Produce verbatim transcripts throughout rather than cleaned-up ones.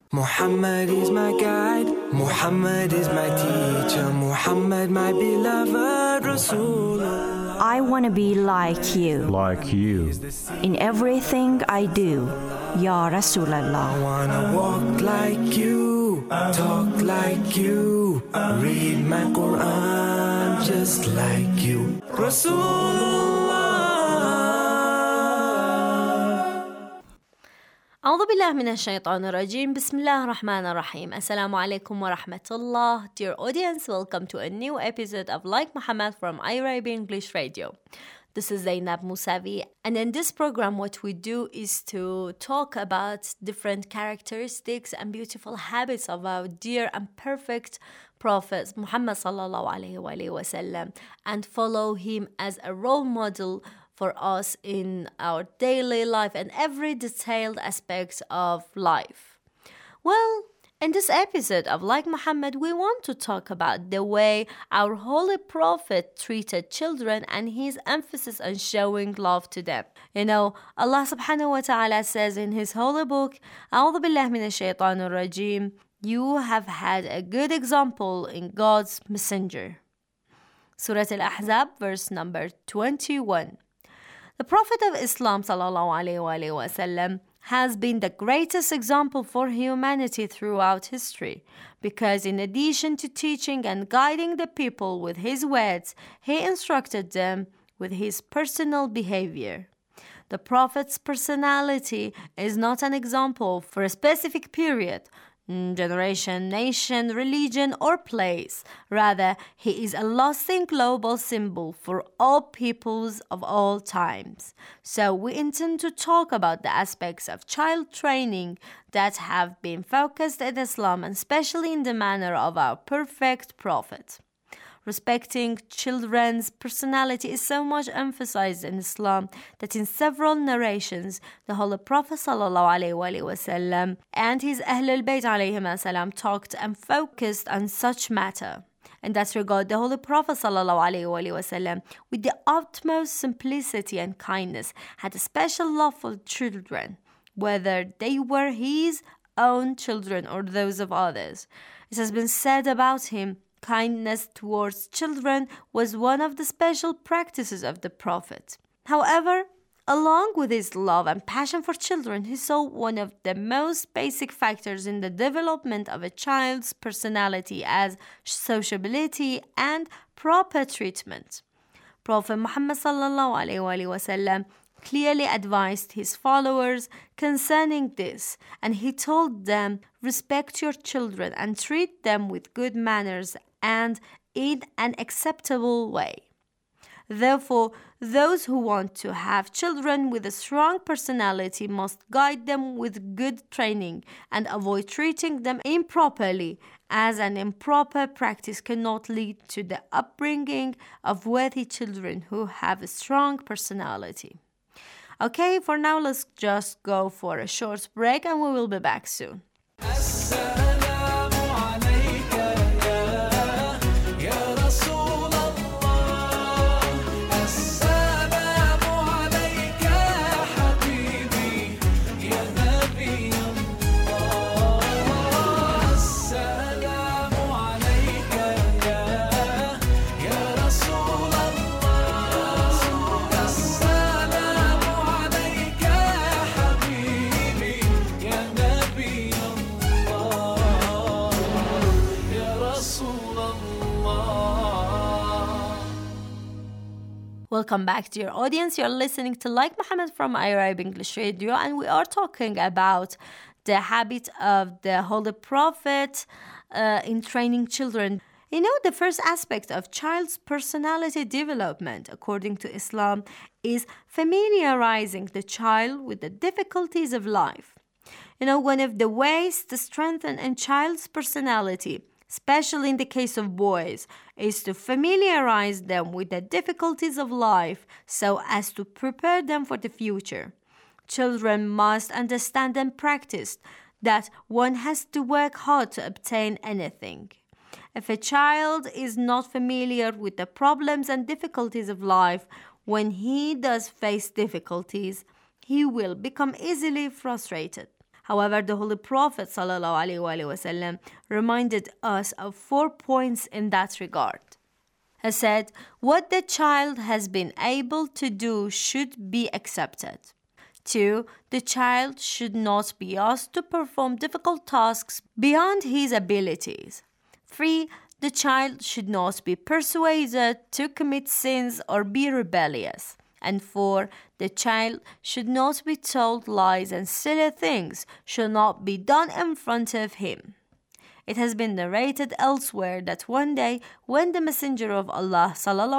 Muhammad is my guide, Muhammad is my teacher, Muhammad my beloved Rasulullah. I want to be like you. Like you. In everything I do, Ya Rasulallah. I wanna walk like you, talk like you, read my Quran just like you, Rasulullah. أعوذ بالله من الشيطان الرجيم. بسم الله الرحمن الرحيم. Assalamu alaikum wa rahmatullah. Dear audience, welcome to a new episode of Like Muhammad from Arabic English Radio. This is Zainab Musavi, and in this program what we do is to talk about different characteristics and beautiful habits of our dear and perfect Prophet Muhammad sallallahu alaihi wasallam, and follow him as a role model for us in our daily life and every detailed aspect of life. Well, in this episode of Like Muhammad, we want to talk about the way our Holy Prophet treated children and his emphasis on showing love to them. You know, Allah subhanahu wa ta'ala says in his holy book, أعوذ بالله من الشيطان الرجيم, you have had a good example in God's messenger. Surah Al-Ahzab, verse number twenty-one. The Prophet of Islam sallallahu alaihi wasallam has been the greatest example for humanity throughout history, because in addition to teaching and guiding the people with his words, he instructed them with his personal behavior. The Prophet's personality is not an example for a specific period, generation, nation, religion, or place. Rather, he is a lasting global symbol for all peoples of all times. So we intend to talk about the aspects of child training that have been focused in Islam, and especially in the manner of our perfect Prophet. Respecting children's personality is so much emphasized in Islam that in several narrations, the Holy Prophet ﷺ and his Ahlul Bayt ﷺ talked and focused on such matter. In that regard, the Holy Prophet ﷺ, with the utmost simplicity and kindness, had a special love for children, whether they were his own children or those of others. It has been said about him, kindness towards children was one of the special practices of the Prophet. However, along with his love and passion for children, he saw one of the most basic factors in the development of a child's personality as sociability and proper treatment. Prophet Muhammad sallallahu alaihi wasallam clearly advised his followers concerning this, and he told them, respect your children and treat them with good manners and in an acceptable way. Therefore, those who want to have children with a strong personality must guide them with good training and avoid treating them improperly, as an improper practice cannot lead to the upbringing of worthy children who have a strong personality. Okay, for now, let's just go for a short break and we will be back soon. Welcome back, dear audience. You're listening to Like Muhammad from Arabic English Radio, and we are talking about the habit of the Holy Prophet uh, in training children. You know, the first aspect of child's personality development, according to Islam, is familiarizing the child with the difficulties of life. You know, one of the ways to strengthen a child's personality, especially in the case of boys, is to familiarize them with the difficulties of life so as to prepare them for the future. Children must understand and practice that one has to work hard to obtain anything. If a child is not familiar with the problems and difficulties of life, when he does face difficulties, he will become easily frustrated. However, the Holy Prophet ﷺ reminded us of four points in that regard. He said, what the child has been able to do should be accepted. Two, the child should not be asked to perform difficult tasks beyond his abilities. Three, the child should not be persuaded to commit sins or be rebellious. And four, the child should not be told lies and silly things should not be done in front of him. It has been narrated elsewhere that one day when the Messenger of Allah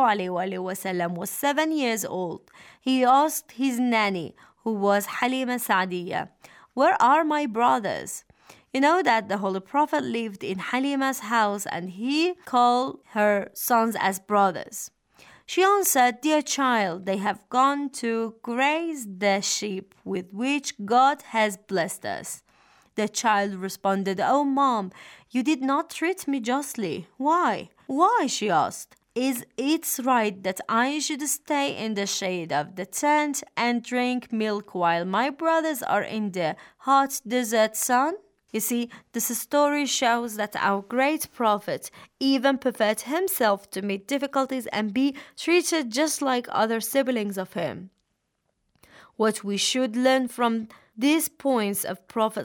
ﷺ was seven years old, he asked his nanny, who was Halima Sa'diyya, where are my brothers? You know that the Holy Prophet lived in Halima's house and he called her sons as brothers. She answered, dear child, they have gone to graze the sheep with which God has blessed us. The child responded, oh mom, you did not treat me justly. Why? Why? She asked. Is it right that I should stay in the shade of the tent and drink milk while my brothers are in the hot desert sun? You see, this story shows that our great prophet even prepared himself to meet difficulties and be treated just like other siblings of him. What we should learn from these points of Prophet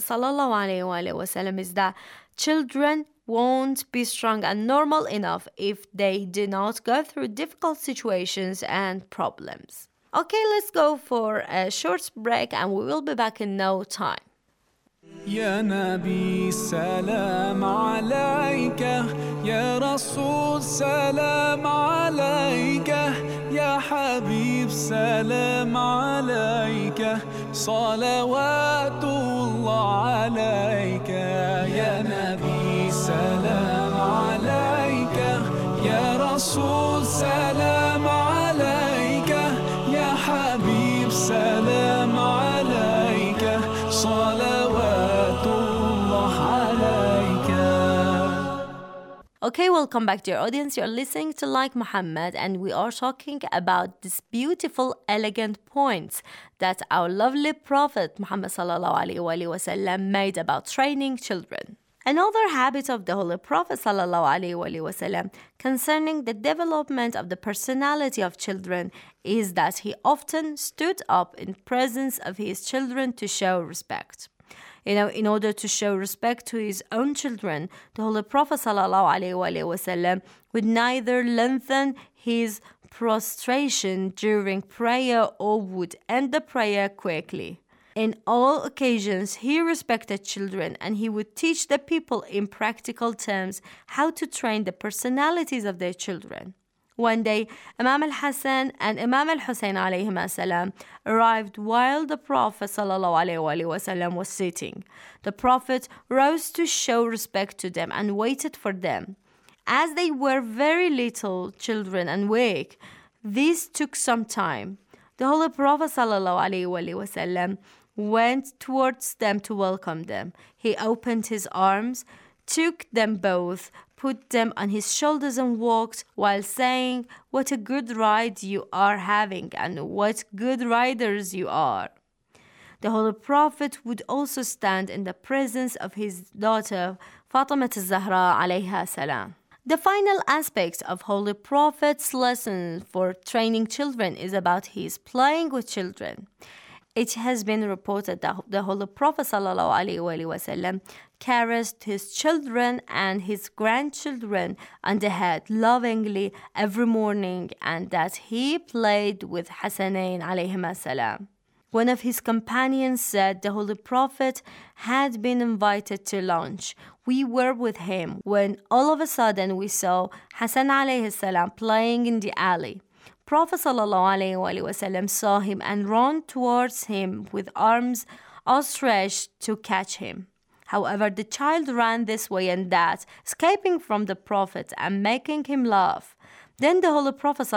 ﷺ is that children won't be strong and normal enough if they do not go through difficult situations and problems. Okay, let's go for a short break and we will be back in no time. يا نبي سلام عليك يا رسول سلام عليك يا حبيب سلام عليك صلوات الله عليك يا نبي سلام عليك يا رسول سلام عليك يا حبيب سلام عليك صلوات الله عليك. Okay, welcome back, dear audience. You're listening to Like Muhammad, and we are talking about these beautiful, elegant points that our lovely Prophet Muhammad sallallahu alaihi wasallam made about training children. Another habit of the Holy Prophet sallallahu alaihi wasallam concerning the development of the personality of children is that he often stood up in presence of his children to show respect. You know, in order to show respect to his own children, the Holy Prophet ﷺ would neither lengthen his prostration during prayer or would end the prayer quickly. In all occasions, he respected children and he would teach the people in practical terms how to train the personalities of their children. One day, Imam al-Hassan and Imam al-Hussein alayhim salam arrived while the Prophet sallallahu alayhi wasallam was sitting. The Prophet rose to show respect to them and waited for them. As they were very little children and weak, this took some time. The Holy Prophet sallallahu alayhi wasallam went towards them to welcome them. He opened his arms, took them both, put them on his shoulders and walked while saying, what a good ride you are having and what good riders you are. The Holy Prophet would also stand in the presence of his daughter Fatima al-Zahra alayha salam. The final aspect of Holy Prophet's lesson for training children is about his playing with children. It has been reported that the Holy Prophet ﷺ caressed his children and his grandchildren on the head lovingly every morning and that he played with Hassanain alayhim salam. One of his companions said the Holy Prophet had been invited to lunch. We were with him when all of a sudden we saw Hassan alayhi salam playing in the alley. Prophet ﷺ saw him and ran towards him with arms outstretched to catch him. However, the child ran this way and that, escaping from the Prophet and making him laugh. Then the Holy Prophet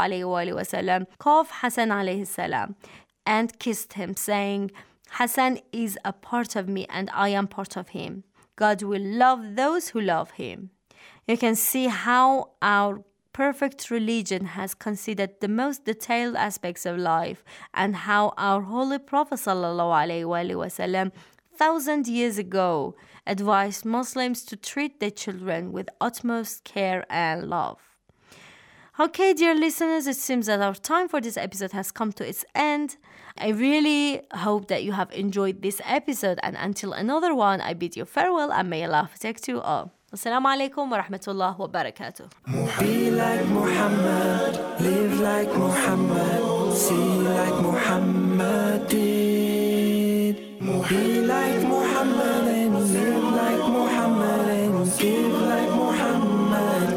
ﷺ caught Hassan alayhi salam and kissed him, saying, Hassan is a part of me and I am part of him. God will love those who love him. You can see how our perfect religion has considered the most detailed aspects of life and how our Holy Prophet ﷺ thousand years ago advised Muslims to treat their children with utmost care and love. Okay, dear listeners, it seems that our time for this episode has come to its end. I really hope that you have enjoyed this episode, and until another one, I bid you farewell and may Allah protect you all. Assalamu alaikum wa rahmatullah wa barakatuh. Be like Muhammad, live like Muhammad, see like Muhammad did. Be like Muhammad and live like Muhammad and give like Muhammad